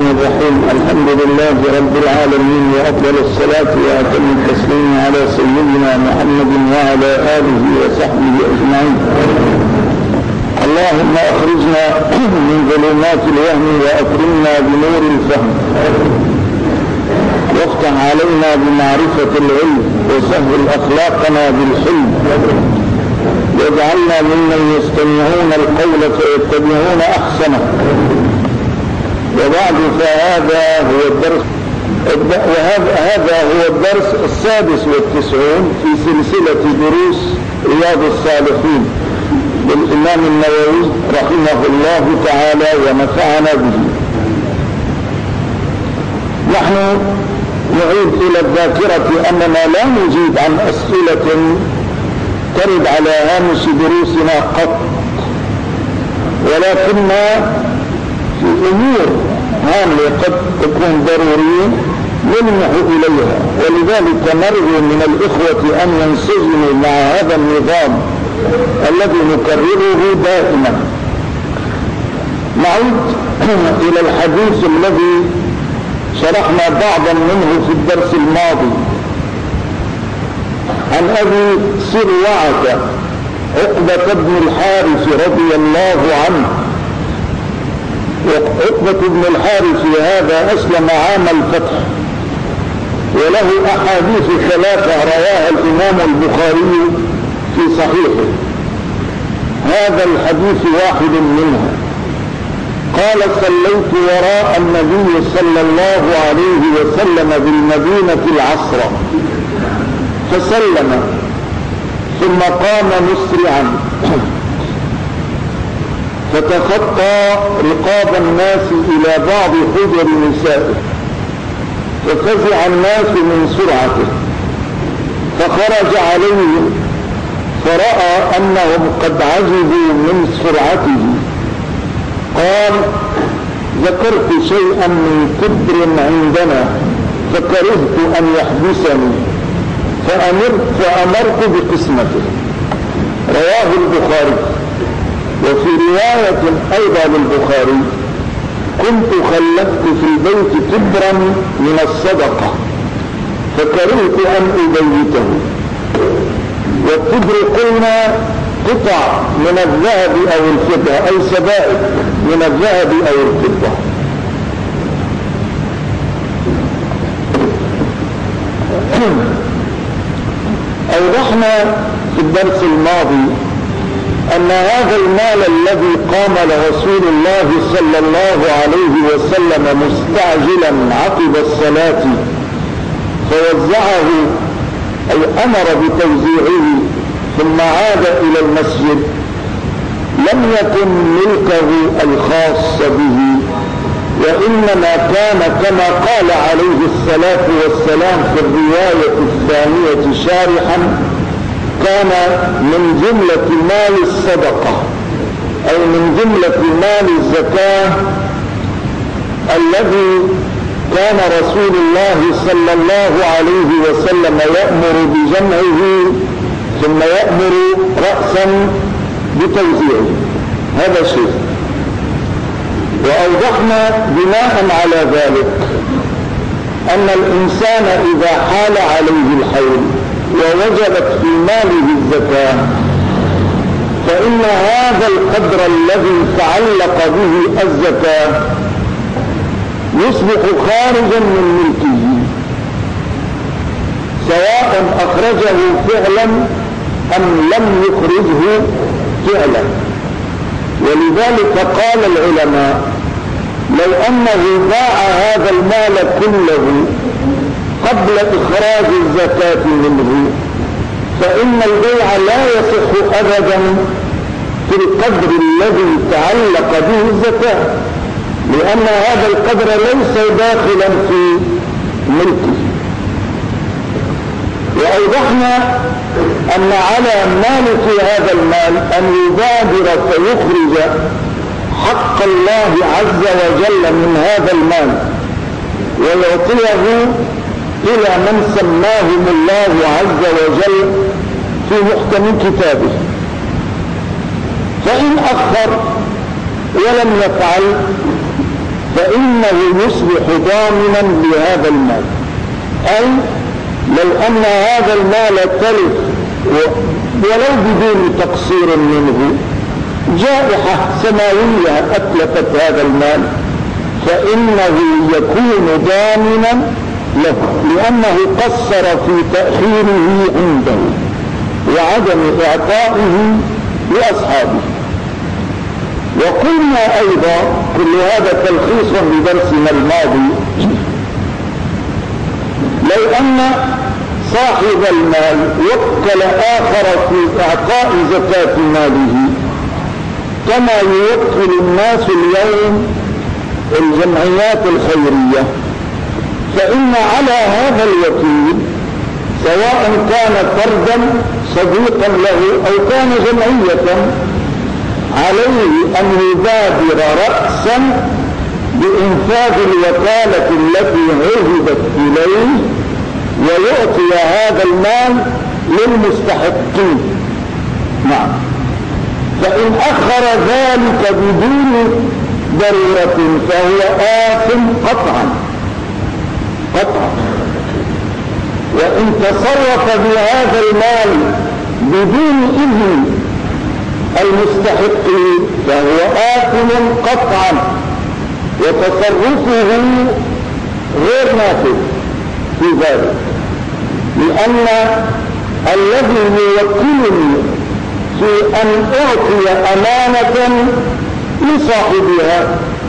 الرحيم. الحمد لله رب العالمين، وأفضل الصلاة وأتم التسليم على سيدنا محمد وعلى آله وصحبه أجمعين. اللهم أخرجنا من ظلمات الوهم وأكرمنا بنور الفهم، وافتح علينا بمعرفة العلم، وسهل أخلاقنا بالحلم، واجعلنا ممن يستمعون القول فيتبعون أحسنه. وبعد فهذا هو الدرس السادس والتسعون في سلسلة دروس رياض الصالحين للإمام النووي رحمه الله تعالى ونفعنا به. نحن نعيد إلى الذاكرة أننا لا نجيب عن أسئلة ترد على هامش دروسنا قط، ولكننا في أمور هامة قد تكون ضرورية نلمح إليها، ولذلك نرجو من الإخوة أن ينسجموا مع هذا النظام الذي نكرره دائما. نعود إلى الحديث الذي شرحنا بعضا منه في الدرس الماضي عن أبي سروعة عقبة بن الحارث رضي الله عنه. عقبة بن الحارث هذا أسلم عام الفتح، وله أحاديث ثلاثة رواها الإمام البخاري في صحيحه. هذا الحديث واحد منها. قال: صليت وراء النبي صلى الله عليه وسلم بالمدينة العصر، فسلم ثم قام مسرعا فتخطى رقاب الناس إلى بعض حجر نسائه، ففزع الناس من سرعته، فخرج عليهم فرأى أنهم قد عجبوا من سرعته. قال: ذكرت شيئا من كبر عندنا فكرهت أن يحبسني فأمرت بقسمته. رواه البخاري. وفي رواية أيضا للبخاري: كنت خلفت في البيت كبرا من الصدقة فكرهت أن أبيته. والكبر قلنا قطع من الذهب أو الفضة، أي سبائك من الذهب أو الفضة. أوضحنا في الدرس الماضي أن هذا المال الذي قام لرسول الله صلى الله عليه وسلم مستعجلا عقب الصلاة فوزعه، أي أمر بتوزيعه، ثم عاد إلى المسجد، لم يكن ملكه الخاص به، وإنما كان كما قال عليه الصلاة والسلام في الرواية الثانية شارحا: كان من جملة مال الصدقة، أي من جملة مال الزكاة الذي كان رسول الله صلى الله عليه وسلم يأمر بجمعه ثم يأمر رأسا بتوزيعه. هذا شيء. وأوضحنا بناء على ذلك أن الإنسان إذا حال عليه الحول ووجبت في ماله الزكاة، فإن هذا القدر الذي تعلق به الزكاة يصبح خارجا من ملكه، سواء أخرجه فعلا أم لم يخرجه فعلا. ولذلك قال العلماء: لو أنه باع هذا المال كله قبل إخراج الزكاة منه فإن البيع لا يصح أبدا في القدر الذي تعلق به الزكاة، لأن هذا القدر ليس داخلا في ملكه. وأوضحنا أن على مالك هذا المال أن يبادر فيخرج حق الله عز وجل من هذا المال ويعطيه إلى من سماهم الله عز وجل في محكم كتابه. فإن أخر ولم يفعل فإنه يصبح ضامنا لهذا المال. أي لو أن هذا المال تلف ولو بدون تقصير منه، جائحة سماوية أتلفت هذا المال، فإنه يكون ضامنا له، لأنه قصر في تأخيره عنده وعدم إعطائه لأصحابه. وقلنا أيضا، كل هذا تلخيص لدرسنا الماضي، لو أن صاحب المال وكل آخر في إعطاء زكاة ماله كما يوكل الناس اليوم الجمعيات الخيرية، فإن على هذا الوكيل سواء كان فردا صديقا له أو كان جمعية عليه أن يبادر رأسا بإنفاذ الوكالة التي عهدت إليه ويعطي هذا المال للمستحقين. نعم. فإن أخر ذلك بدون ضرورة فهو آثم قطعا. وإن تصرف بهذا المال بدون إذن المستحقين فهو آثم قطعا، وتصرفه غير نافذ في ذلك، لأن الذي يوكلني في أن أعطي أمانة لصاحبها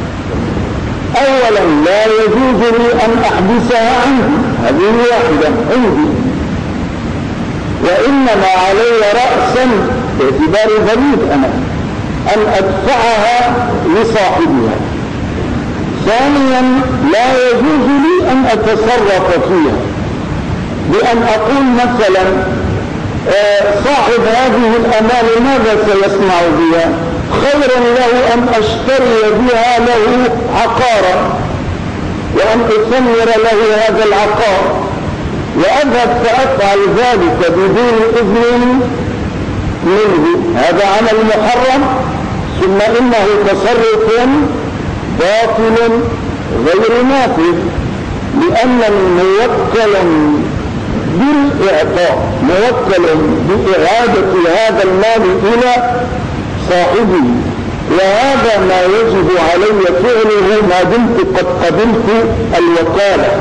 أولا لا يجوز لي أن أحبسها عنه، هذه واحدة عندي، وإنما علي رأسا باعتبار غريب أنا أن أدفعها لصاحبها. ثانيا لا يجوز لي أن أتصرف فيها بأن أقول مثلا صاحب هذه الأمانة ماذا سيصنع بها؟ خيرا له أن أشتري بها له عقارا وأن أثمر له هذا العقار وأذهب فأفعل ذلك بدون إذن منه، هذا عمل محرم، ثم إنه تصرف باطل غير نافذ، لأنني موكل بالإعطاء، موكل بإعادة هذا المال إلى صاحبه، وهذا ما يجب علي فعله ما دمت قد قبلت الوكالة.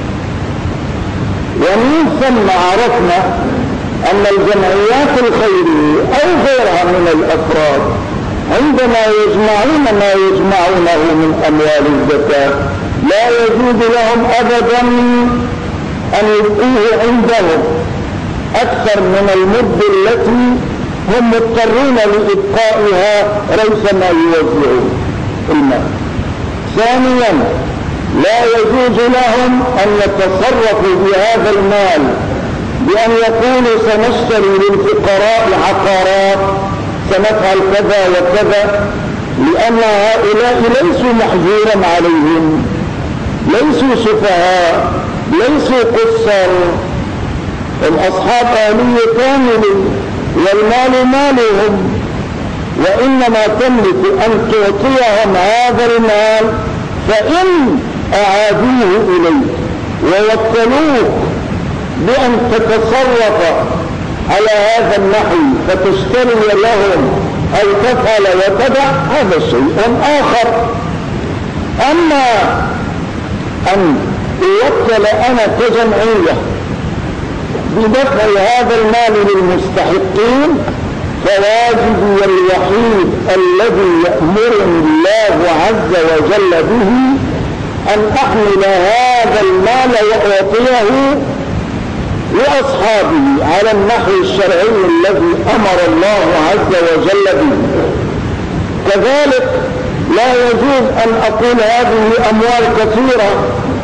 ومن ثم عرفنا أن الجمعيات الخيرية أو غيرها من الأفراد عندما يجمعون ما يجمعونه من أموال الزكاة لا يجوز لهم أبدا أن يبقوه عندهم أكثر من المدة التي هم مضطرون لإبقائها ريث ما يوزعون المال. ثانيا لا يجوز لهم أن يتصرفوا بهذا المال بأن يقولوا سنشتري للفقراء عقارات، سنفعل كذا وكذا، لأن هؤلاء ليسوا محجورا عليهم، ليسوا سفهاء، ليسوا قصر، هم أصحاب آلية كاملة والمال مالهم، وإنما تملك أن تعطيهم هذا المال، فإن أعادوه إليك ووكلوك بأن تتصرف على هذا النحو فتشتري لهم أو تفعل وتدع، هذا شيء آخر. أما أن أوكل أنا كجمعية بدفع هذا المال للمستحقين، فواجبي الوحيد الذي يأمرني الله عز وجل به أن أحمل هذا المال وأعطيه لأصحابه على النحو الشرعي الذي أمر الله عز وجل به. كذلك لا يجوز أن أقول هذه أموال كثيرة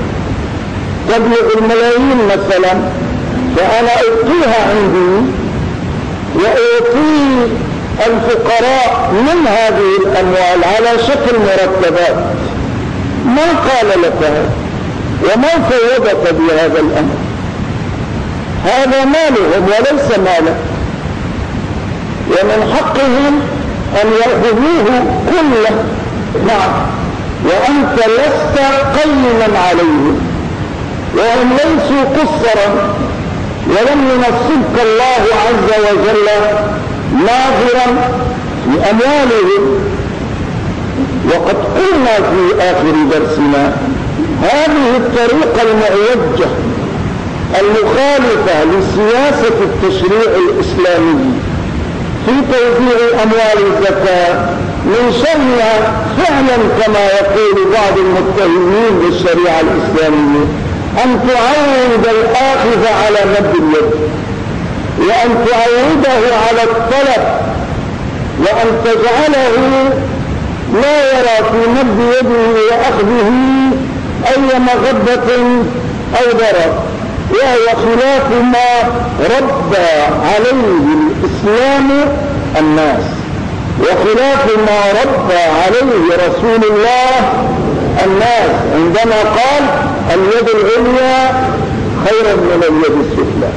تبلغ الملايين مثلا، فأنا أبقيها عندي وأعطي الفقراء من هذه الأموال على شكل مرتبات. ما قال لك هذا وما فوضك بهذا الأمر؟ هذا مالهم وليس مالك، ومن حقهم أن يأخذوه كله. نعم، وأنت لست قيما عليهم، وهم ليسوا قصرا، ولم ينصبك الله عز وجل ناظرا في أموالهم. وقد قلنا في آخر درسنا هذه الطريقة المعوجة المخالفة لسياسة التشريع الإسلامي في توزيع أموال الزكاة من شأنها فعلا كما يقول بعض المتهمين بالشريعة الإسلامية أن تعود الآخذ على مد اليد، وأن تعوده على الطلب، وأن تجعله لا يرى في مد يده وأخذه أي مغبة أو ضرر، وهو خلاف ما ربى عليه الإسلام الناس، وخلاف ما ربى عليه رسول الله الناس عندما قال اليد العليا خير من اليد السفلى.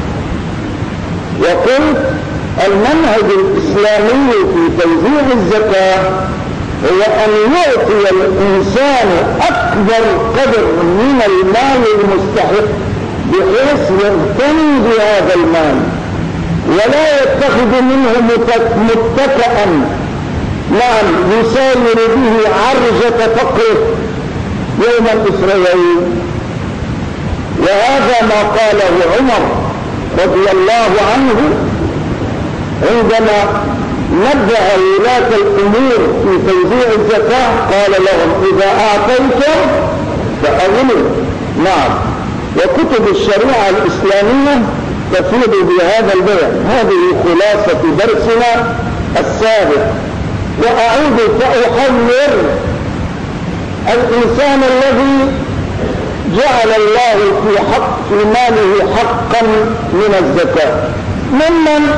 وقلت المنهج الإسلامي في توزيع الزكاة هو أن يعطي الإنسان أكبر قدر من المال المستحق بحيث يغتني بهذا المال ولا يتخذ منه متكئا يساير به عرجة فقره يوم الإسرائيل. وهذا ما قاله عمر رضي الله عنه عندما نبه ولاة الأمور في توزيع الزكاة، قال لهم إذا أعطيتم فأغنوا. نعم، وكتب الشريعة الإسلامية تفيد بهذا البيع. هذه خلاصة درسنا السابق. وأعود فأحذر الإنسان الذي جعل الله في ماله حقا من الزكاة، ممن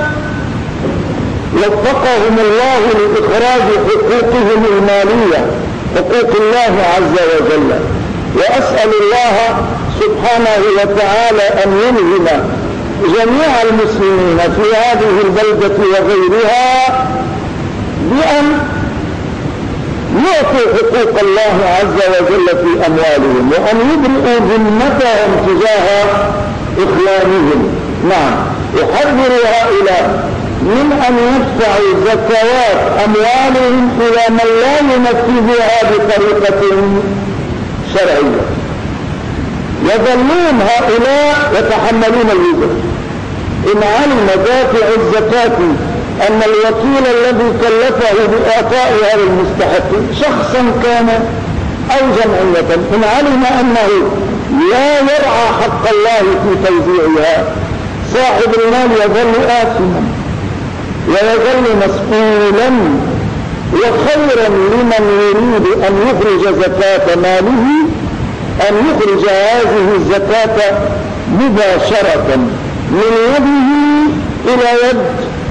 وفقهم الله لإخراج حقوقهم المالية، حقوق الله عز وجل. وأسأل الله سبحانه وتعالى أن يلهم جميع المسلمين في هذه البلدة وغيرها بأن يعطوا حقوق الله عز وجل في أموالهم، وأن يبرئوا ذمتهم تجاه إخوانهم. نعم، يحذر هؤلاء من أن يدفعوا زكوات أموالهم إلى من لا ينفذها بطريقة شرعية. يظلون هؤلاء يتحملون الوزر. إن علم دافع الزكاة أن الوكيل الذي كلفه بإعطائها للمستحق شخصا كان أو جمعية، إن علم أنه لا يرعى حق الله في توزيعها، صاحب المال يظل آثما ويظل مسؤولا. وخيرا لمن يريد أن يخرج زكاة ماله أن يخرج هذه الزكاة مباشرة من يده إلى يد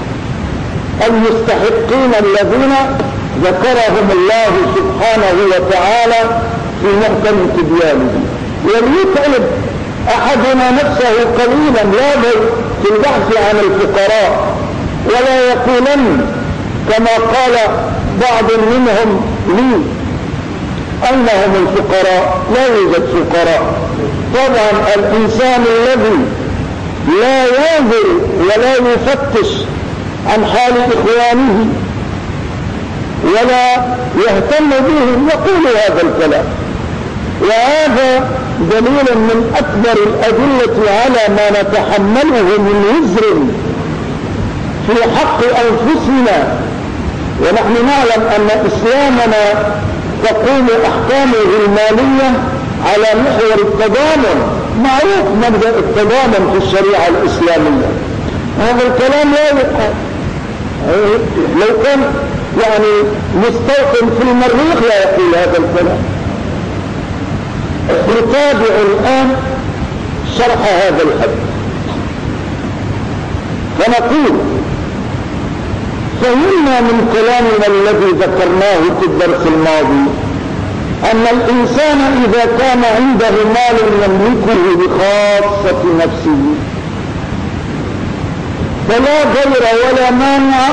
المستحقين الذين ذكرهم الله سبحانه وتعالى في محكم تبيانه. وليتعب أحدنا نفسه قليلا لا بل في البحث عن الفقراء، ولا يقولن كما قال بعض منهم لي أنهم الفقراء. لا يوجد فقراء. طبعا الإنسان الذي لا ينظر ولا يفتش عن حال إخوانه ولا يهتم بهم يقول هذا الكلام. وهذا دليل من أكبر الأدلة على ما نتحمله من وزر في حق أنفسنا. ونحن نعلم أن إسلامنا تقوم أحكامه المالية على محور التضامن. معروف مبدأ التضامن في الشريعة الإسلامية. هذا الكلام لا يقال. لو كان مستوطن في المريخ لا يقول هذا الكلام. نتابع الآن شرح هذا الحديث فنقول: فهمنا من كلامنا الذي ذكرناه في الدرس الماضي أن الإنسان إذا كان عنده مال يملكه بخاصة نفسه فلا ضير ولا مانع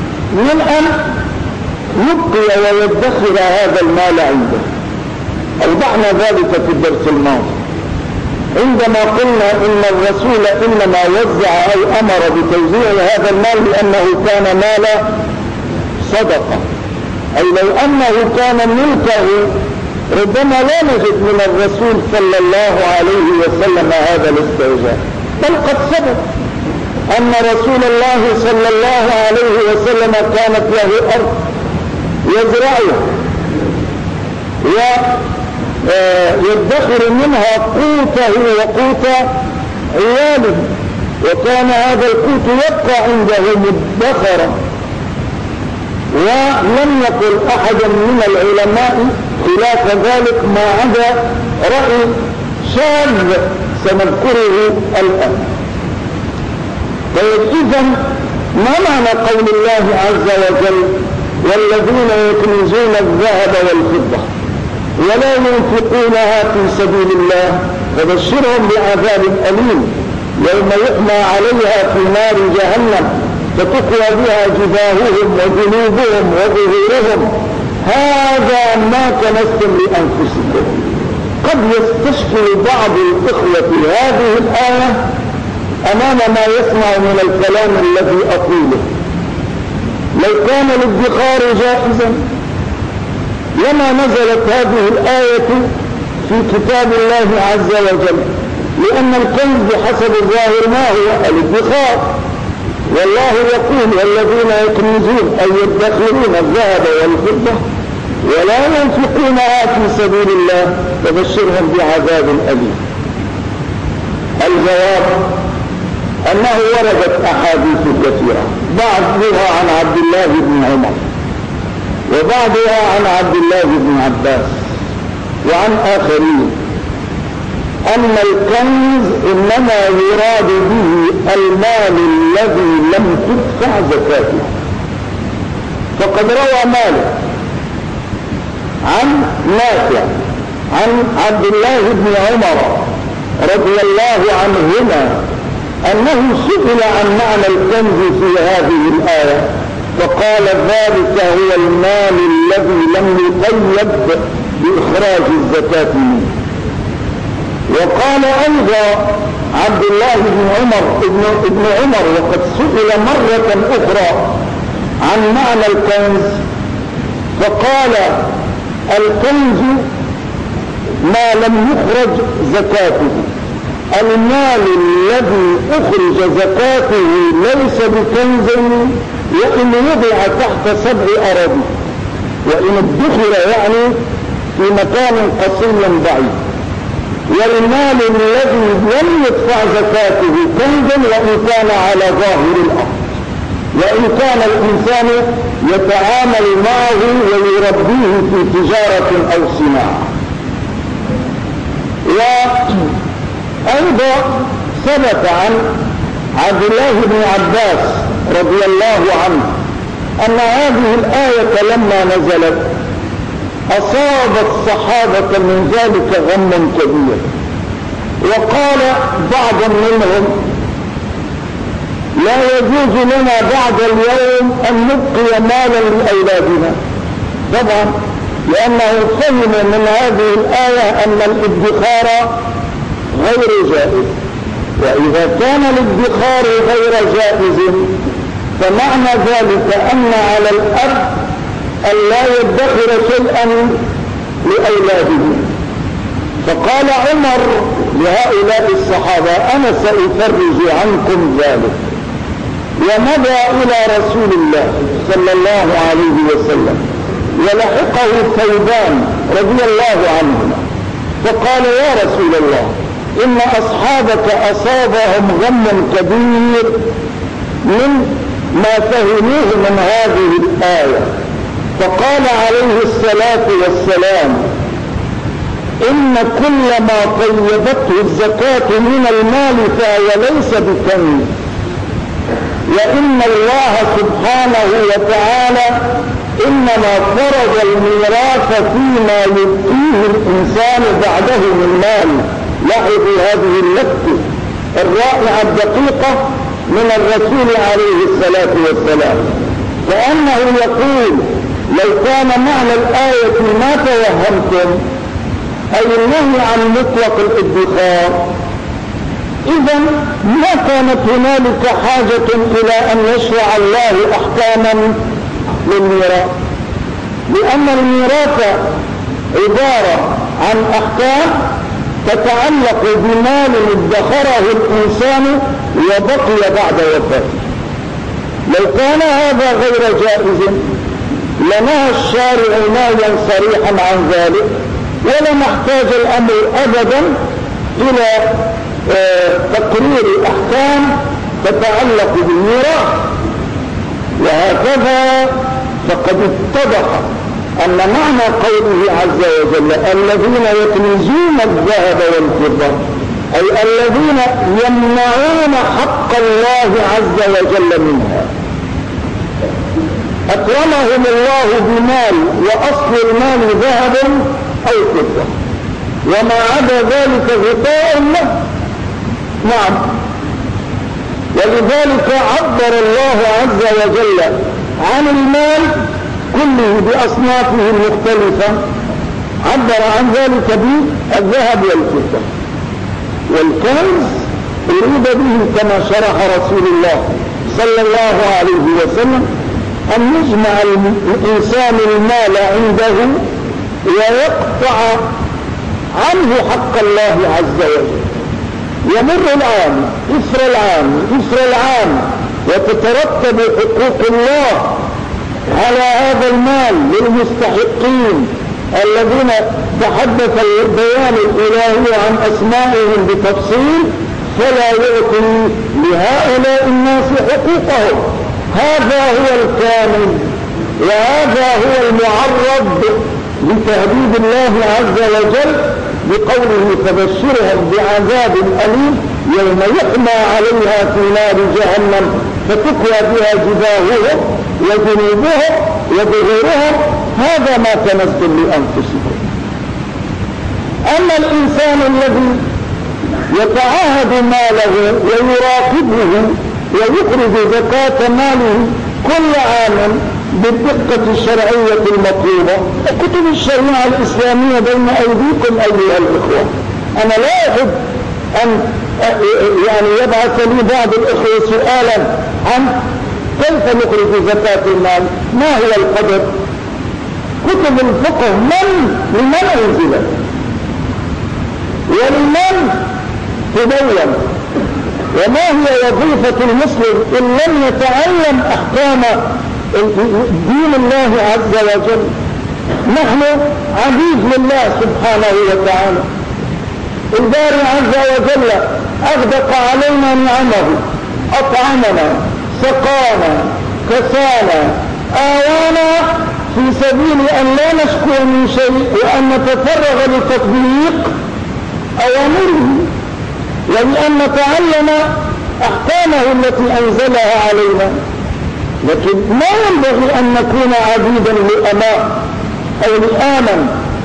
من أن يبقي ويدخر هذا المال عنده، أو وضعنا ذلك في الدرس الماضي عندما قلنا إن الرسول إنما وزع أو أمر بتوزيع هذا المال لأنه كان مال صدقة، أي لو أنه كان ملكه ربما لا نجد من الرسول صلى الله عليه وسلم هذا الاستعجال، بل قد ثبت أن رسول الله صلى الله عليه وسلم كانت له أرض يزرعها ويدخر منها قوته وقوت عياله، وكان هذا القوت يبقى عنده مدخرا. ولم يقل أحد من العلماء خلاف ذلك ما عدا رأي شاذ سنذكره الآن. إذن ما معنى قول الله عز وجل والذين يكنزون الذهب والفضة ولا ينفقونها في سبيل الله فبشرهم بعذاب أليم يوم يحمى عليها في نار جهنم فتقوى بها جباههم وجنوبهم وظهورهم هذا ما كنزتم لأنفسكم. قد يستشكل بعض الإخوة هذه الآية أمام ما يسمع من الكلام الذي أقوله. لو كان الادخار جائزا لما نزلت هذه الآية في كتاب الله عز وجل، لأن الكنز بحسب الظاهر ما هو الادخار، والله يقول والذين يكنزون أي يدخرون الذهب والفضة ولا ينفقونها في سبيل الله فبشرهم بعذاب أليم. الجواب أنه وردت أحاديث كثيرة، بعضها عن عبد الله بن عمر وبعضها عن عبد الله بن عباس وعن آخرين أن الكنز إنما يراد به المال الذي لم تدفع زكاته. فقد روى مالك عن نافع عن عبد الله بن عمر رضي الله عنهما أنه سئل عن معنى الكنز في هذه الآية فقال ذلك هو المال الذي لم يقيد بإخراج الزكاة منه. وقال أيضا عبد الله بن عمر وقد سئل مرة أخرى عن معنى الكنز فقال الكنز ما لم يخرج زكاته، المال الذي أخرج زكاته ليس بكنز وإن وضع تحت 7 أراضي، وإن ادخر يعني في مكان قصي بعيد. والمال الذي لم يدفع زكاته كنز وإن كان على ظاهر الأرض، وإن كان الإنسان يتعامل معه ويربيه في تجارة أو صناعة. وأيضا ثبت عن عبد الله بن عباس رضي الله عنه أن هذه الآية لما نزلت أصاب الصحابة من ذلك غم كبير، وقال بعض منهم لا يجوز لنا بعد اليوم أن نبقي مالا لأولادنا، طبعا لأنه فهم من هذه الآية أن الادخار غير جائز، وإذا كان الادخار غير جائز فمعنى ذلك أن على الأب أن لا يدخر شيئا لأولاده. فقال عمر لهؤلاء الصحابة أنا سأفرج عنكم ذلك، ومضى إلى رسول الله صلى الله عليه وسلم ولحقه ثوبان رضي الله عنهما فقال يا رسول الله إن أصحابك أصابهم غم كبير من ما فهموه من هذه الآية. فقال عليه الصلاة والسلام إن كل ما قيدته الزكاة من المال فهو ليس بكنز، وإن الله سبحانه وتعالى إنما فرض الميراث فيما يبقيه الإنسان بعده من مال. لاحظوا هذه اللفتة الرائعة الدقيقة من الرسول عليه الصلاة والسلام، كأنه يقول لو كان معنى الآية ما توهمتم أي النهي عن مطلق الادخار. إذا ما كانت هنالك حاجة إلى أن يشرع الله أحكاما للميراث، لأن الميراث عبارة عن أحكام تتعلق بمال ادخره الإنسان وبقي بعد وفاته. لو كان هذا غير جائز لنهى الشارع نهيا صريحا عن ذلك، ولم احتاج الأمر أبدا إلى تقرير أحكام تتعلق بالميراث. وهكذا فقد اتضح أن معنى قوله عز وجل الذين يكنزون الذهب والفضة أي الذين يمنعون حق الله عز وجل منها، أكرمهم الله بمال وأصل المال ذهب أو فضة، وما عدا ذلك غطاء له. نعم، ولذلك عبر الله عز وجل عن المال كله بأصنافه المختلفة، عبر عن ذلك بالذهب والفضة. والكنز أريد به كما شرح رسول الله صلى الله عليه وسلم أن يجمع الإنسان المال عنده ويقطع عنه حق الله عز وجل. يمر العام إثر العام وتترتب حقوق الله على هذا المال للمستحقين الذين تحدث البيان الإلهي عن أسمائهم بتفصيل، فلا يعطي لهؤلاء الناس حقوقهم. هذا هو الكامل، وهذا هو المعرض لتهديد الله عز وجل بقوله فبشرهم بعذاب أليم يوم يحمى عليها في نار جهنم فتكوى بها جباههم وجنوبهم وظهورهم هذا ما كنزتم لأنفسكم. أما الإنسان الذي يتعاهد ماله ويراقبه ويخرج زكاة ماله كل عام بالدقة الشرعية المطلوبة، كتب الشريعة الإسلامية بين أيديكم أيها الإخوة. أنا لا أحب أن يبعث لي بعض الإخوة سؤالا عن كيف نخرج زكاة المال، ما هو القدر. كتب الفقه لمن أنزلت ولمن تبين، وما هي وظيفة المسلم إن لم يتعلم أحكام دين الله عز وجل. نحن عبيد لله سبحانه وتعالى، الباري عز وجل أغدق علينا نعمه، أطعمنا، سقانا، كسانا، آوانا في سبيل أن لا نشكو من شيء وأن نتفرغ لتطبيق أوامره ولأن نتعلم أحكامه التي أنزلها علينا. لكن ما ينبغي أن نكون عبيدا لأماء أو لآمن.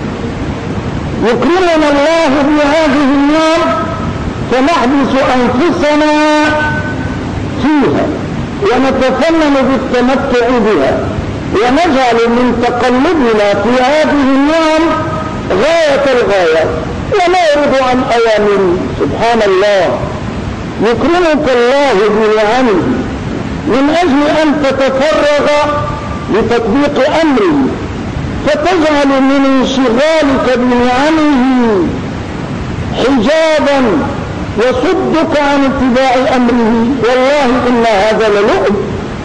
يكرمنا الله بهذه النار فنحبس أنفسنا فيها ونتفنن بالتمتع بها ونجعل من تقلبنا في هذه النار غاية الغاية ونعرض عن أوامره. سبحان الله، يكرمك الله بنعمه من أجل أن تتفرغ لتطبيق أمره، فتجعل من انشغالك بنعمه حجابا يصدك عن اتباع أمره. والله إن هذا للؤم.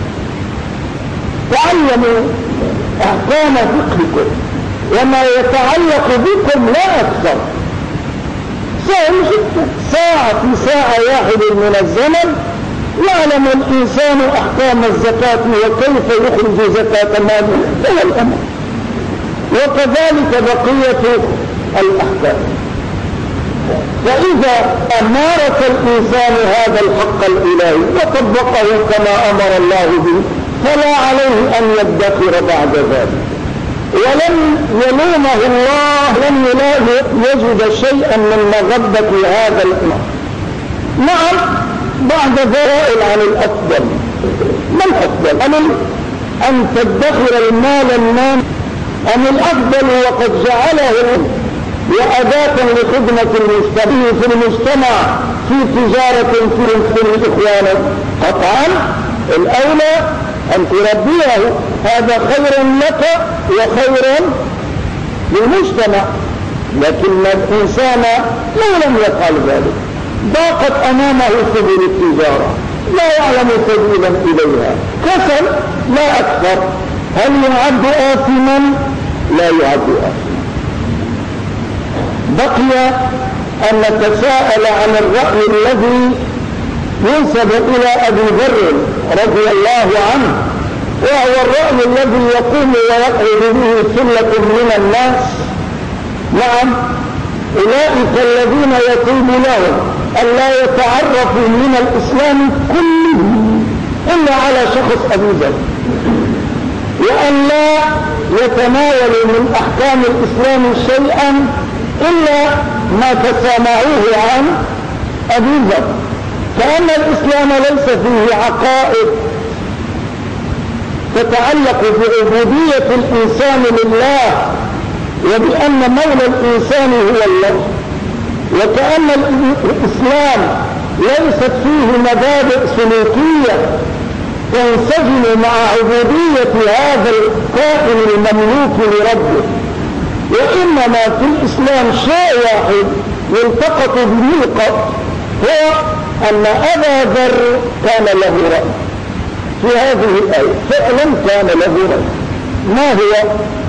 تعلموا أحكام فقهكم وما يتعلق بكم لا أكثر. سهل جدا، ساعة في ساعة واحدة من الزمن يعلم الإنسان أحكام الزكاة وكيف يخرج زكاة ماله. هو الأمر. وكذلك بقية الأحكام. فإذا أمارس الإنسان هذا الحق الإلهي وطبقه كما أمر الله به فلا عليه أن يدخر بعد ذلك، ولن يلومه الله، لن يجد شيئا من مغبة هذا الأمر. نعم، بعد ذلك عن الأفضل. ما الأفضل؟ أن تدخر المال النام أم الأفضل وقد جعله وأداة لخدمة المجتمع في المجتمع في تجارة في الإخوان، قطعا الأولى أن تربيه، هذا خير لك وخير للمجتمع. لكن الإنسان لو لم يفعل ذلك ضاقت أمامه سبل التجارة، لا يعلم سبيلا إليها، كسل لا أكثر. هل يعد آثما؟ لا يعد آثما. بقي أن نتساءل عن الرأي الذي ينسب إلى أبي ذر رضي الله عنه، وهو الرأي الذي يقوم ويقعد به ثلة من الناس. نعم، أولئك الذين يطيب لهم ألا يتعرفوا من الإسلام كله إلا على شخص أبي ذر، وأن لا يتناولوا من أحكام الإسلام شيئا إلا ما تسامعوه عن أبي ذر، كأن الإسلام ليس فيه عقائد تتعلق بعبودية الإنسان لله وبأن مولى الإنسان هو الله، وكأن الإسلام ليست فيه مبادئ سلوكية تنسجم مع عبودية هذا الكائن المملوك لربه، وإنما في الإسلام شيء واحد يلتقط به القط، هو أن أبا ذر كان له رأي في هذه الآية، فعلا كان له رأي. ما هو؟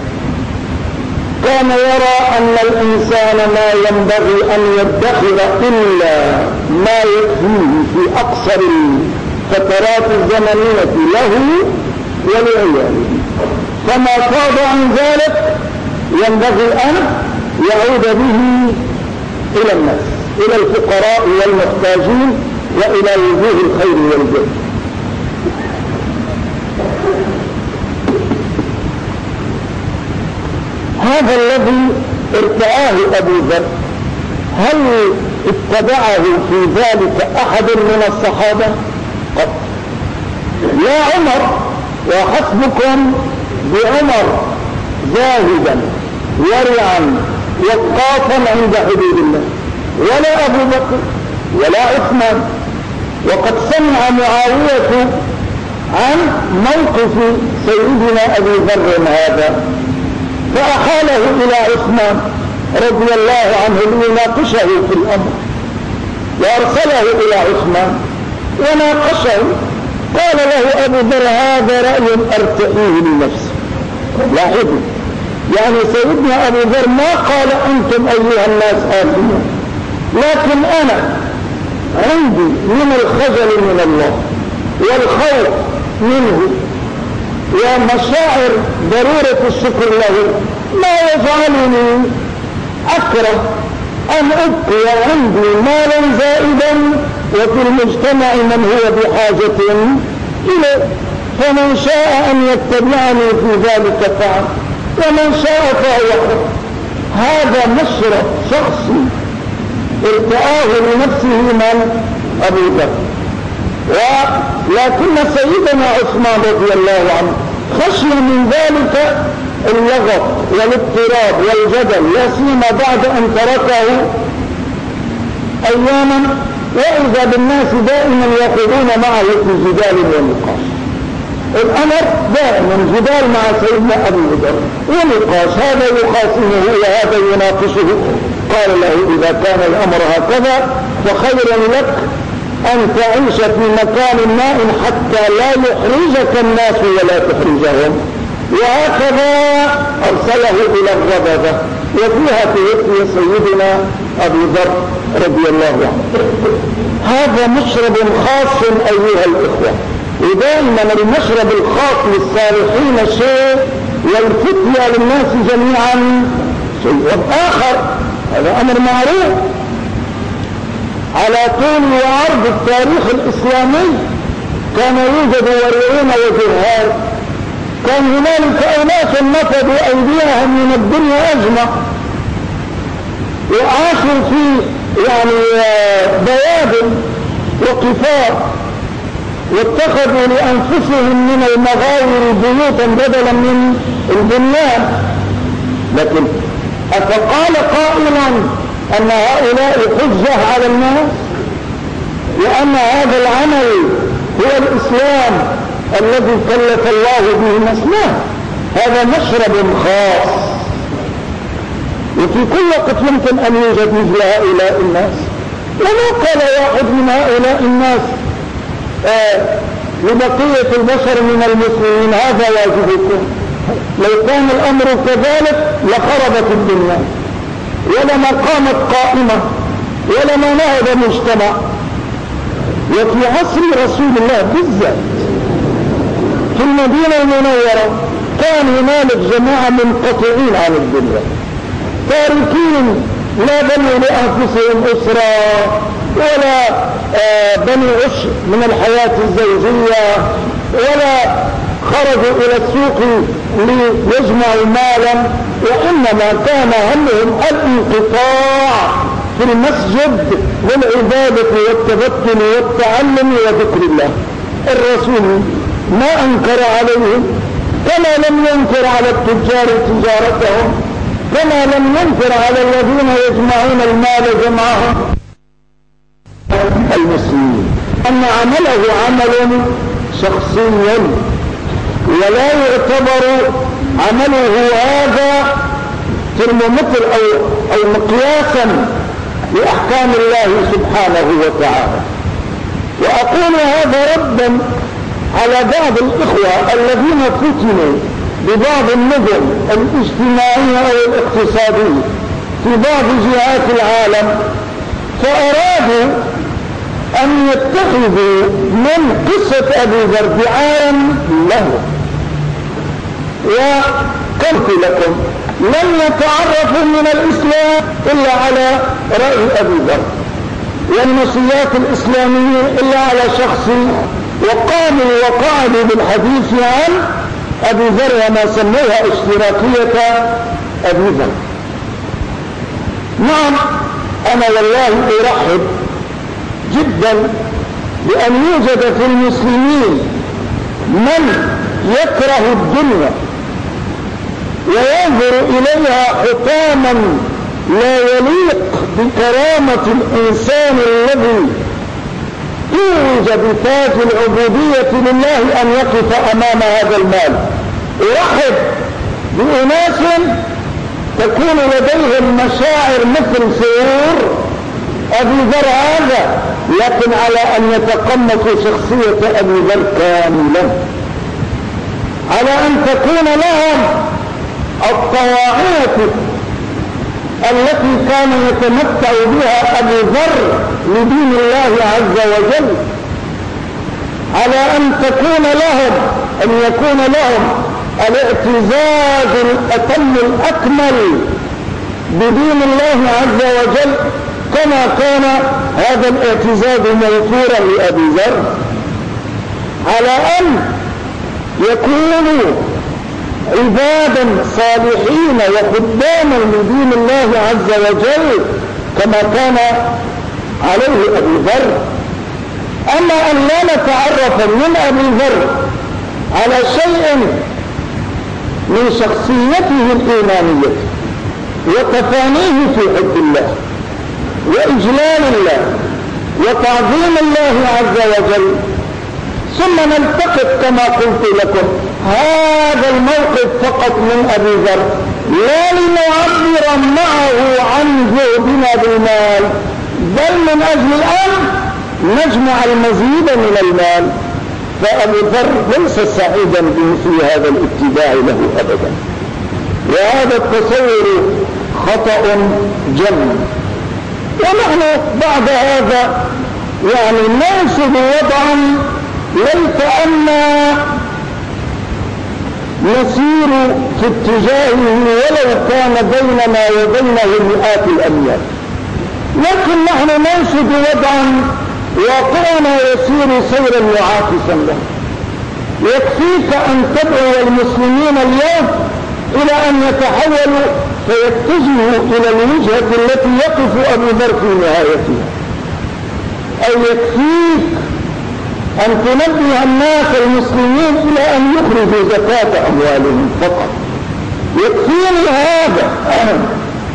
كان يرى أن الإنسان ما ينبغي أن يدخر إلا ما يكفيه في أقصر الفترات الزمنية له ولعياله، فما فاض عن ذلك ينبغي أن يعود به إلى الناس، إلى الفقراء والمحتاجين وإلى وجوه الخير والبر. هذا الذي ارتآه أبو ذر، هل اتبعه في ذلك أحد من الصحابة؟ قط. لا عمر، وحسبكم بعمر زاهدا ورعا وقافا عند حدود الله، ولا أبو بكر ولا عثمان. وقد سمع معاوية عن موقف سيدنا أبي ذر هذا فأحاله إلى عثمان رضي الله عنه ليناقشه في الأمر، وأرسله إلى عثمان وناقشه. قال له أبو ذر هذا رأي أرتئيه لنفسي. لاحظوا، يعني سيدنا أبو ذر ما قال أنتم أيها الناس آثمون، لكن أنا عندي من الخجل من الله والخوف منه ومشاعر ضرورة الشكر له ما يجعلني أكره أن أبقي عندي مالا زائدا وفي المجتمع من هو بحاجة إليه، فمن شاء أن يتبعني في ذلك فعل، ومن شاء فهو حر. هذا مشرب شخصي ارتآه لنفسه من أبو ذر. ولكن سيدنا عثمان رضي الله عنه خشي من ذلك اللغط والاضطراب والجدل، لا سيما بعد أن تركه أياما، وإذا بالناس دائما يأخذون معه في جدال ونقاش. الأمر دائما جدال مع سيدنا أبي ذر ونقاش، هذا يخاصمه وهذا يناقشه. قال له إذا كان الأمر هكذا فخير لك أن تعيش في مكان ما حتى لا يحرجك الناس ولا تحرجهم. وهكذا أرسله إلى الربذة، وفيها توفي سيدنا أبي ذر رضي الله عنه. هذا مشرب خاص أيها الإخوة، ودائما المشرب الخاص للصالحين شيء والفتية للناس جميعا شيء آخر. هذا أمر معروف على طول وعرض التاريخ الإسلامي. كان يوجد ورعون وجهال، كان هنالك أناس نفذوا أيديهم من الدنيا أجمع وعاشوا في بياد وقفار، واتخذوا لأنفسهم من المغاور بيوتا بدلا من البنيان. لكن أفقال قائل أن هؤلاء حجة على الناس وأن هذا العمل هو الإسلام الذي كلف الله به الناس؟ لا، هذا مشرب خاص، وفي كل وقت يمكن أن يوجد مثل هؤلاء الناس. وما قال واحد من هؤلاء الناس لبقية البشر من المسلمين هذا واجبكم. لو كان الأمر كذلك لخربت الدنيا ولما قامت قائمة ولما نهض مجتمع. وفي عصر رسول الله بالذات في المدينة المنورة كان هنالك جماعة منقطعين عن الدنيا، تاركين، لا بنوا لأنفسهم أسرة ولا بنوا عش من الحياة الزوجية ولا خرجوا إلى السوق ليجمعوا مالا، وإنما كان همهم الانقطاع في المسجد للعبادة والتبتل والتعلم وذكر الله. الرسول ما أنكر عليهم كما لم ينكر على التجار تجارتهم، كما لم ينكر على الذين يجمعون المال جمعهم المسلمين، أن عمله عمل شخصي ولا يعتبر عمله هذا ترمومتر أو مقياسا لأحكام الله سبحانه وتعالى. وأقول هذا ردا على بعض الإخوة الذين فتنوا ببعض النظم الاجتماعية أو الاقتصادية في بعض جهات العالم، فأرادوا أن يتخذوا من قصة أبي ذر دعايا له. وقلت لكم لم يتعرفوا من الإسلام إلا على رأي أبي ذر، والنصيات الإسلامية إلا على شخصي، وقاموا وقعدوا بالحديث عن أبي ذر وما سموها اشتراكية أبي ذر. نعم، أنا والله أرحب جدا بأن يوجد في المسلمين من يكره الدنيا وينظر إليها حكاما لا يليق بكرامة الإنسان الذي توج بتاج العبودية لله أن يقف أمام هذا المال. أرحب بأناس تكون لديهم مشاعر مثل شعور أبي ذر هذا، لكن على أن يتقمصوا شخصية أبي ذر كاملا، على أن تكون لهم الطواعية التي كان يتمتع بها أبي ذر لدين الله عز وجل، على أن تكون لهم، أن يكون لهم الاعتزاز الأتم الأكمل بدين الله عز وجل كما كان هذا الاعتزاز موفورا لأبي ذر، على أن يكونوا عبادا صالحين وخداما لدين الله عز وجل كما كان عليه أبي ذر. أما أن لا نتعرف من أبي ذر على شيء من شخصيته الإيمانية وتفانيه في حب الله وإجلال الله وتعظيم الله عز وجل، ثم نلتقط كما قلت لكم هذا الموقف فقط من أبي ذر، لا لنعبر معه عن زهدنا بالمال، بل من أجل أن نجمع المزيد من المال. فأبو ذر ليس سعيدا في هذا الاتباع له أبدا، وهذا التصور خطأ جم. ونحن بعد هذا يعني ننشد وضعا ليس أننا نسير في اتجاهه ولو كان بيننا وبينه مئات الأميال، لكن نحن ننشد وضعا واقعنا يسير سيرا معاكسا له. يكفيك أن تدعو المسلمين اليوم إلى أن يتحولوا فيتجهوا إلى الوجهة التي يقف أبو ذر في نهايتها، أو يكفيك أن تنبه الناس المسلمين إلى أن يخرجوا زكاة أموالهم فقط. يكفيني هذا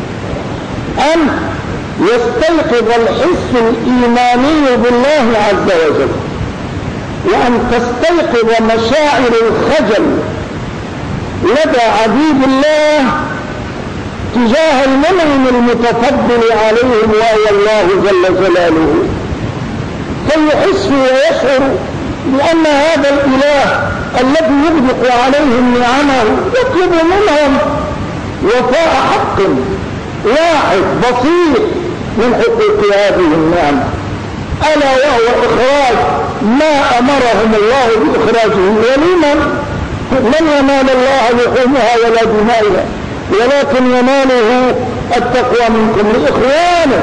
أن يستيقظ الحس الإيماني بالله عز وجل، وأن تستيقظ مشاعر الخجل لدى عبيد الله تجاه المنعم المتفضل عليهم وهو الله جل جلاله، فيحس ويشعر بأن هذا الإله الذي يغدق عليهم نعمه يطلب منهم وفاء حق واحد بسيط من حقوق هذه النعمة، ألا وهو إخراج ما أمرهم الله بإخراجه. ولمن ينال الله لحومها ولا دمائها ولكن يناله التقوى منكم، لإخوانه،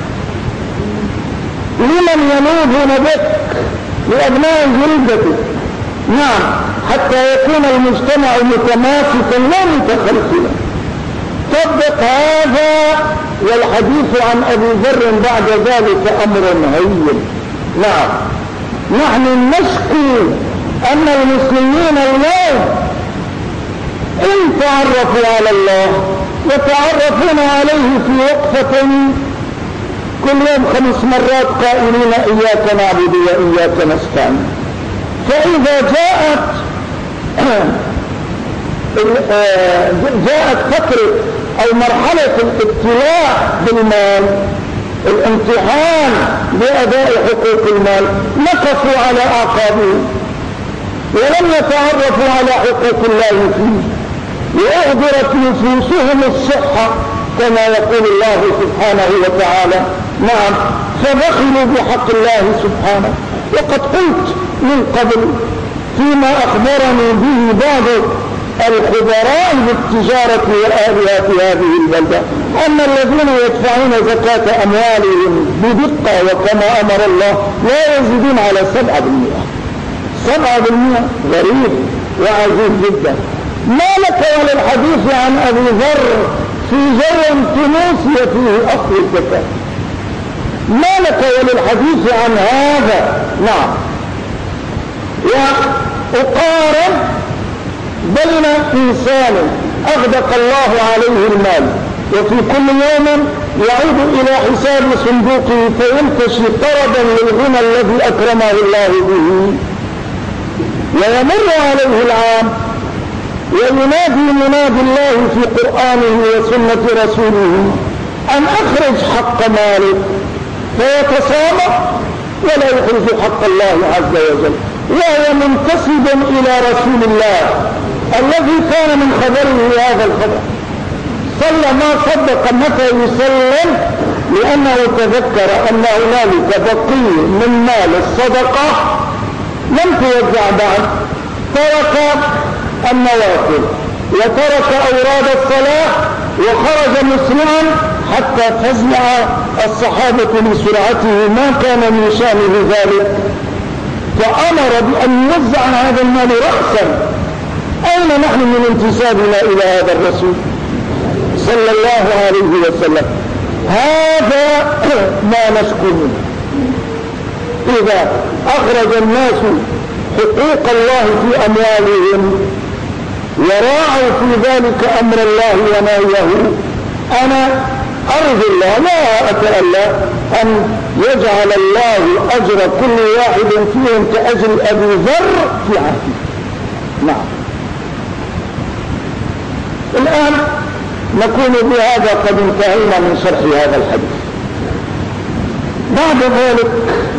لمن ينوبون بك، لأبناء جلدتك، نعم، حتى يكون المجتمع متماسكا لا متخلفا. طبق هذا، والحديث عن أبي ذر بعد ذلك أمر هين. نعم، نحن نشكو أن المسلمين اليوم إن تعرفوا على الله يتعرفون عليه في وقفة كل يوم 5 مرات قائلين إياك نعبد وإياك نستعين. فإذا جاءت فترة أو مرحلة الابتلاء بالمال، الامتحان بأداء حقوق المال، نقفوا على أعقابهم ولم يتعرفوا على حقوق الله فيه، وأهدرت نفوسهم الصحة كما يقول الله سبحانه وتعالى. نعم، فبخلوا بحق الله سبحانه. وقد قلت من قبل فيما أخبرني به بعض الخبراء بالتجارة وآلهة في هذه البلدة أن الذين يدفعون زكاة أموالهم بدقة وكما أمر الله لا يزيدون على 7%. 7% غريب وعجيب جدا. ما لك وللحديث عن أبي ذر في جو تونسي فيه أصل الزكاة؟ ما لك وللحديث عن هذا؟ نعم، وأقارن بين إنسان أغدق الله عليه المال وفي كل يوم يعود إلى حساب صندوقه فينتشي طردا للغنى الذي أكرمه الله به، ويمر عليه العام وينادي منادي الله في قرآنه وسنة رسوله أن أخرج حق مالك، فيتصامح ولا يخرج حق الله عز وجل، وهو منتسب إلى رسول الله الذي كان من خبره هذا الخبر. صلى ما صدق متى يسلم، لأنه تذكر أن هنالك بقي من مال الصدقة لم توزع بعد، ترك النوافل وترك أوراد الصلاة وخرج مسرعا حتى فزع الصحابة لسرعته، ما كان من شأنه ذلك، فأمر بأن يوزع هذا المال رأسا. أين نحن من انتسابنا إلى هذا الرسول صلى الله عليه وسلم؟ هذا ما نشكو منه. إذا أخرج الناس حقوق الله في أموالهم وراعوا في ذلك أمر الله ونهيه، أنا أرجو الله لا أتألى أن يجعل الله أجر كل واحد فيهم كأجر أبي ذر في عهده. نعم، الآن نكون بهذا قد انتهينا من شرح هذا الحديث. بعد ذلك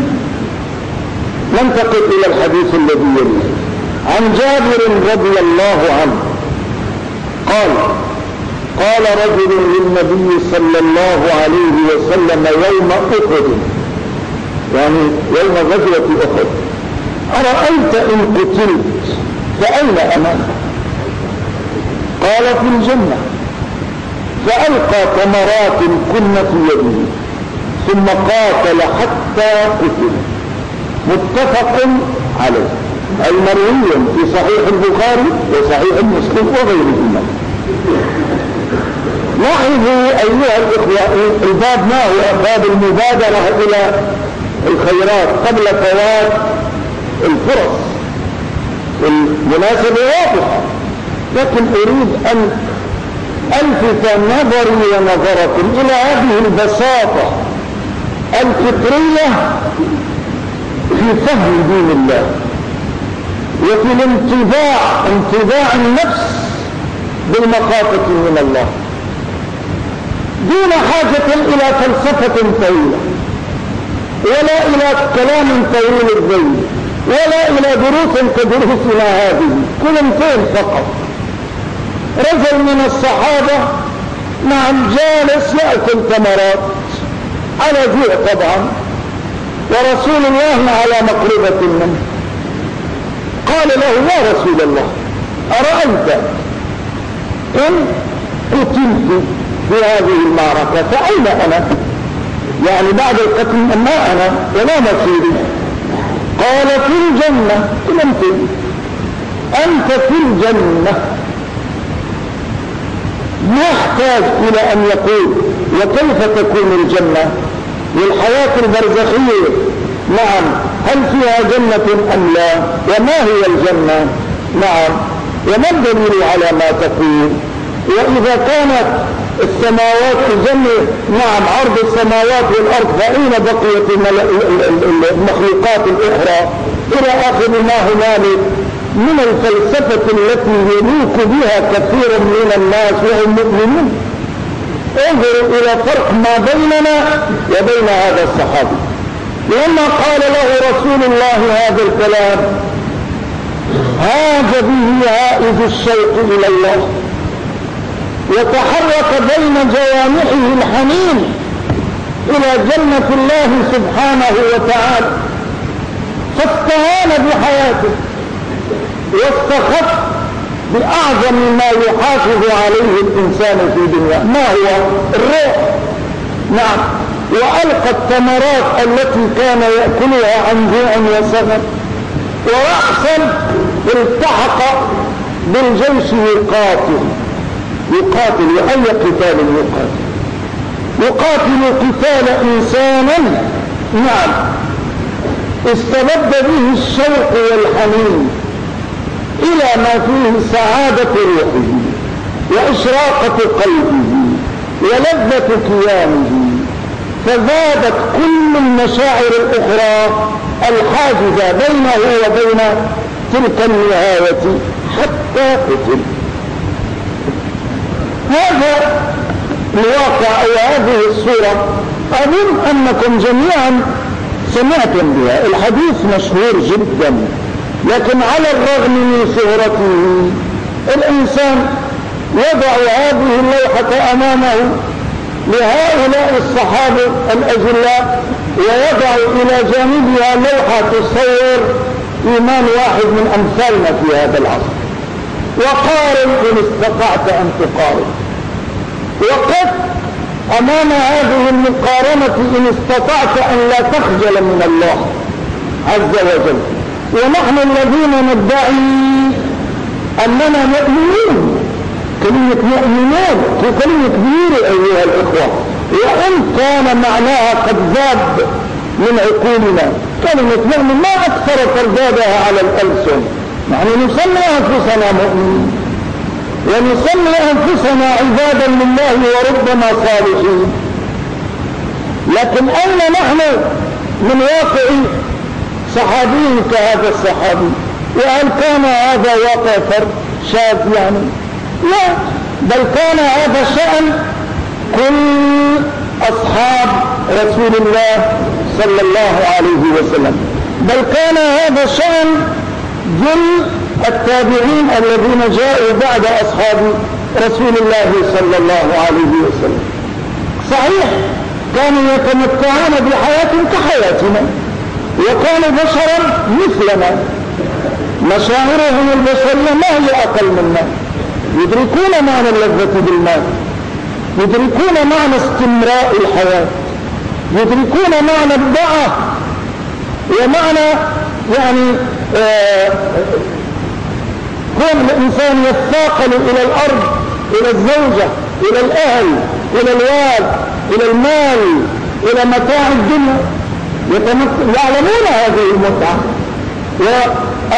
ننتقل إلى الحديث الذي يليه. عن جابر رضي الله عنه قال رجل للنبي صلى الله عليه وسلم يوم أحد، يعني يوم غزوة أحد: أرأيت إن قتلت فأين أنا؟ قال: في الجنة. فألقى تمرات كن في يده ثم قاتل حتى قتل. متفق عليه، أي مروي في صحيح البخاري وصحيح مسلم وغيرهما. لاحظوا أيها الإخوة، الباب ما هو باب المبادرة إلى الخيرات قبل فوات الفرص. المناسبة واضحة، لكن أريد أن ألفت نظري ونظركم إلى هذه البساطة الفطرية في فهم دين الله وفي انطباع النفس بالمخافة من الله دون حاجة إلى فلسفة طويلة ولا إلى كلام طويل الذيل ولا إلى دروس كدروسنا هذه كلمتين فقط. رجل من الصحابة مع الجالس يأكل تمرات على جوع طبعا ورسول الله على مقربة منه، قال له يا رسول الله أرأيت إن قتلت في هذه المعركة فأين أنا؟ يعني بعد القتل ما أنا ولا مصيري؟ قال في الجنة. كلمتين، أنت في الجنة. ما يحتاج إلى أن يقول وكيف تكون الجنة والحياة البرزخية، نعم هل فيها جنة أم لا، وما هي الجنة، نعم وما الدليل على ما تقول، وإذا كانت السماوات الجنة نعم عرض السماوات والأرض فأين بقيت المخلوقات الأخرى إلى آخر ما هنالك من الفلسفة التي يليق بها كثير من الناس وهم مؤمنون. انظروا إلى فرق ما بيننا وبين هذا الصحابي. لما قال له رسول الله هذا الكلام هاج به هائج الشوق إلى الله وتحرك بين جوانحه الحنين إلى جنة الله سبحانه وتعالى، فاستهان بحياته واستخف بأعظم ما يحافظ عليه الإنسان في دنياه، ما هو الروح، نعم، وألقى التمرات التي كان يأكلها عن جوع وسفر، ورأسا التحق بالجيش يقاتل وأي قتال يقاتل قتال إنسانا نعم استبد به الشوق والحنين إلى ما فيه سعادة روحه وإشراقة قلبه ولذة كيانه، فزادت كل المشاعر الأخرى الحاجزة بينه وبين تلك النهاية حتى قتل. هذا الواقع أو هذه الصورة أظن أنكم جميعا سمعتم بها، الحديث مشهور جدا، لكن على الرغم من شهرته الإنسان يضع هذه اللوحة أمامه لهؤلاء الصحابة الأجلاء ويضع إلى جانبها لوحة تصور إيمان واحد من أمثالنا في هذا العصر، وقارن إن استطعت أن تقارن. وقد أمام هذه المقارنة إن استطعت أن لا تخجل من الله عز وجل، ونحن الذين ندعي أننا مؤمنون، كلمة مؤمنون كلمة كبيرة أيها الإخوة، وإن كان معناها قد زاد من عقولنا. كلمة مؤمن ما أكثر تردادها على الألسن، نحن نسمي أنفسنا مؤمنين ونسمي أنفسنا عبادا لله وربما صالحين، لكن أين نحن من واقع صحابي كهذا الصحابي؟ وهل كان هذا واقع فرد شاذ يعني؟ لا، بل كان هذا شأن كل أصحاب رسول الله صلى الله عليه وسلم، بل كان هذا شأن جل التابعين الذين جاءوا بعد أصحاب رسول الله صلى الله عليه وسلم. صحيح كانوا يتمتعون بحياة كحياتنا وكانوا بشرا مثلنا، مشاعرهم البشرية ما هي أقل منا، يدركون معنى اللذة بالمال، يدركون معنى استمراء الحياة، يدركون معنى الدعاء ومعنى يعني كون الإنسان يثاقل إلى الأرض، إلى الزوجة، إلى الأهل، إلى الوالد، إلى المال، إلى متاع الدنيا، يعلمون هذه المتعة،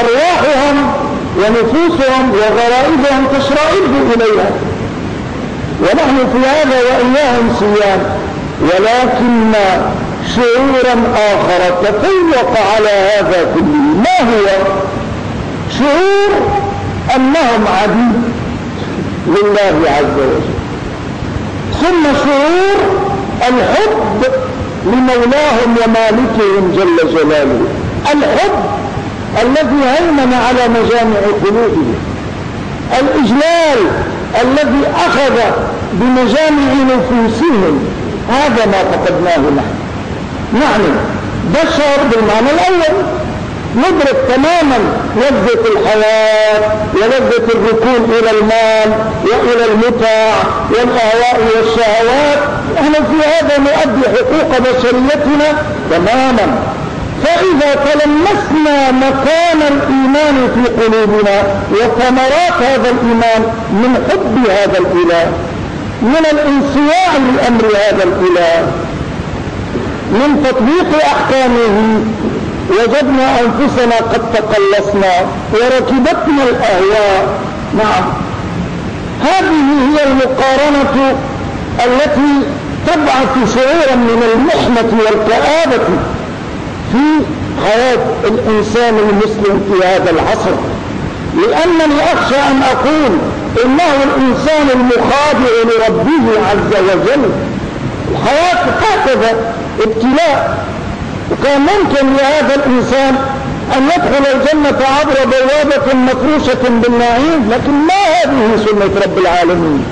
وأرواحهم ونفوسهم وغرائزهم تشرئب إليها. ونحن في هذا وإياهم سيان، ولكن شعورا آخر تفوق على هذا كله. ما هو؟ شعور أنهم عبيد لله عز وجل، ثم شعور الحب لمولاهم ومالكهم جل جلاله، الحب الذي هيمن على مجامع قلوبهم، الإجلال الذي أخذ بمجامع نفوسهم. هذا ما فقدناه نحن بشر بالمعنى الأول، ندرك تماما لذة الحياة ولذة الركون إلى المال وإلى المتاع والأهواء والشهوات. نحن في هذا نؤدي حقوق بشريتنا تماما. فإذا تلمسنا مكان الإيمان في قلوبنا وثمرات هذا الإيمان من حب هذا الإله، من الانصياع لأمر هذا الإله، من تطبيق أحكامه، وجدنا أنفسنا قد تقلصنا وركبتنا الأهواء. نعم، هذه هي المقارنة التي تبعث شعورا من المحنة والكآبة في حياة الإنسان المسلم في هذا العصر. لأنني أخشى أن أقول إنه الإنسان المخاضع لربه عز وجل. الحياة هكذا ابتلاء، وكان ممكن لهذا الإنسان أن يدخل الجنة عبر بوابة مفروشة بالنعيم، لكن ما هذه سنة رب العالمين.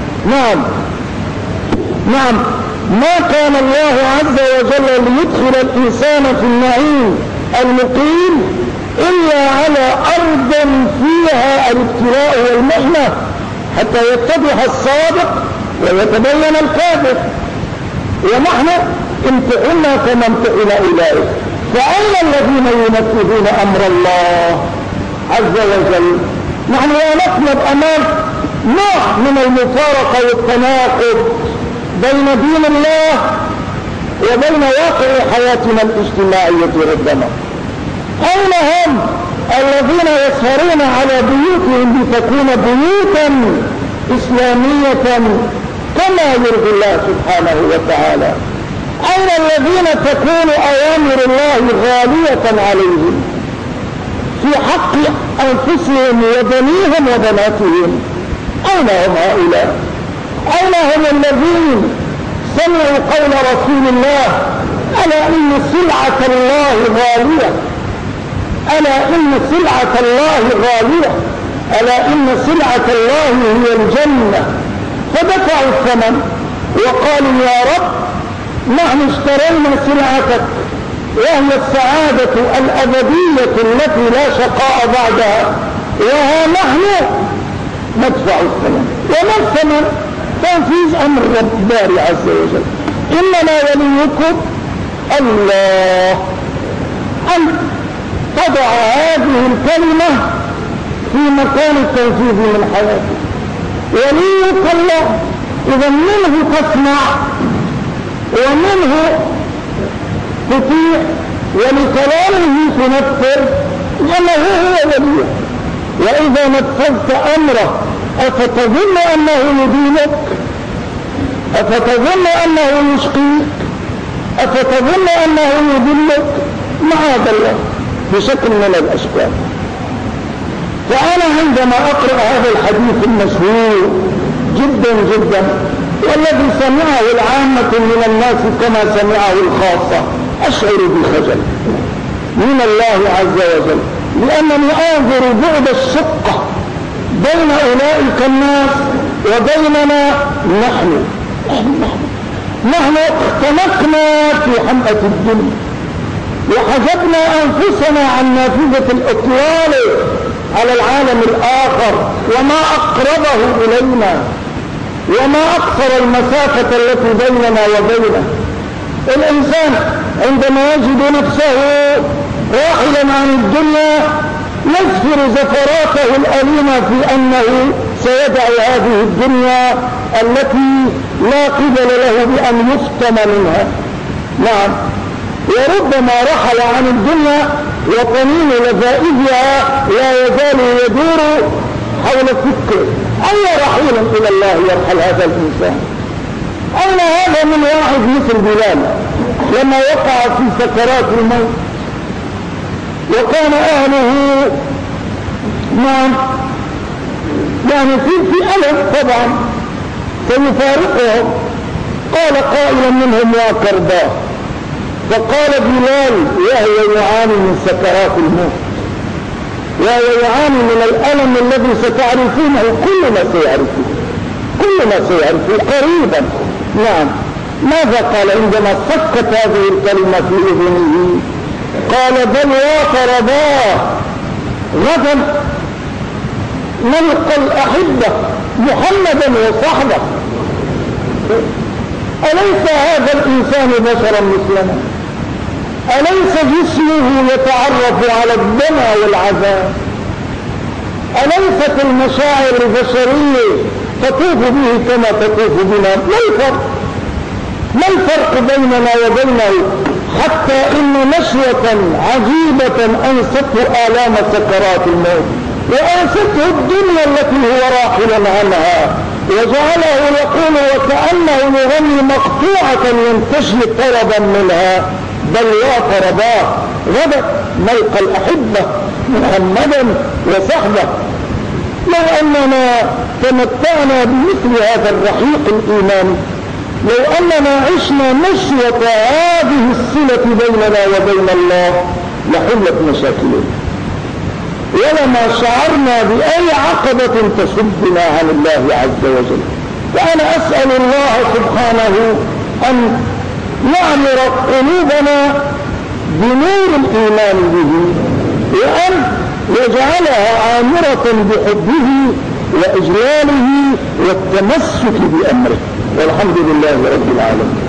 نعم، ما كان الله عز وجل ليدخل الإنسان في النعيم المقيم إلا على أرض فيها الابتلاء والمحنة حتى يتضح الصادق ويتبين الكاذب. ونحن امتحنا كما امتحن أولئك، فأين الذين ينفذون أمر الله عز وجل؟ نحن لا نطلب أمام نوع من المفارقة والتناقض بين دين الله وبين واقع حياتنا الاجتماعية ربما. أين هم الذين يسهرون على بيوتهم لتكون بيوتا إسلامية كما يرضي الله سبحانه وتعالى؟ أين الذين تكون أوامر الله غالية عليهم في حق أنفسهم وبنيهم وبناتهم؟ أين هم هؤلاء؟ أين هم الذين سمعوا قول رسول الله: ألا إن سلعة الله غالية، ألا إن سلعة الله غالية، ألا إن سلعة الله هي الجنة؟ فدفعوا الثمن وقالوا: يا رب، نحن اشترينا سلعتك وهي السعادة الأبدية التي لا شقاء بعدها، وها نحن ندفع الثمن. وما الثمن؟ تنفيذ أمر رب الباري عز وجل. إنما وليكم الله. أن تضع هذه الكلمة في مكان التنفيذ من حياتك. وليك الله، إذا منه تسمع ومنه تطيع ولكلامه تنفذ، لأنه هو وليك. وإذا نفذت أمره أفتظن أنه يدينك؟ أفتظن أنه يشقيك؟ أفتظن أنه يذلك؟ معاذ الله بشكل من الأشكال. فأنا عندما أقرأ هذا الحديث المشهور جدا جدا، والذي سمعه العامة من الناس كما سمعه الخاصة، أشعر بخجل من الله عز وجل، لأنني أنظر بعد الشقة بين أولئك الناس وبيننا. نحن اختنقنا في حمأة الدنيا وحجبنا أنفسنا عن نافذة الإطلال على العالم الآخر، وما أقربه إلينا وما أقصر المسافة التي بيننا وبينه. الإنسان عندما يجد نفسه راحلا عن الدنيا يزفر زفراته الأليمة في أنه سيدع هذه الدنيا التي لا قبل له بأن يفتن منها. نعم، وربما رحل عن الدنيا وطنين لذائذها لا يزال يدور حول فكره أي رحيل إلى الله يرحل هذا الإنسان؟ أين هذا من واحد مثل بلال لما وقع في سكرات الموت وكان أهله يعني في ألم طبعا سيفارقهم، قال قائلا منهم يا كرباه، فقال بلال وهو يعاني من سكرات الموت وهو يعاني من الألم الذي ستعرفونه كل ما سيعرفه قريبا. نعم، ماذا قال عندما سكت هذه الكلمة في أذنه؟ قال بل يا كرباه غدا نلقى الأحبة محمدا وصحبه. أليس هذا الإنسان بشرا مثلنا؟ أليس جسمه يتعرف على الدمع والعذاب؟ أليست المشاعر البشرية تطوف به كما تطوف بنا؟ ما الفرق بيننا وبينه؟ حتى إن نشوة عجيبة أنسته آلام سكرات الموت وأنسته الدنيا التي هو راحل عنها، وجعله يقول وكأنه يغني مقطوعة ينتشي طربا منها بل يا كرباه غدا نلقى الأحبة محمدا وصحبه. لو أننا تمتعنا بمثل هذا الرحيق الإيماني، لو أننا عشنا نشوة هذه الصلة بيننا وبين الله لحلت مشاكلنا ولما شعرنا بأي عقبة تصدنا عن الله عز وجل. وأنا أسأل الله سبحانه أن يعمر قلوبنا بنور الإيمان به، وأن يجعلها عامرة بحبه وإجلاله والتمسك بأمره، والحمد لله رب العالمين.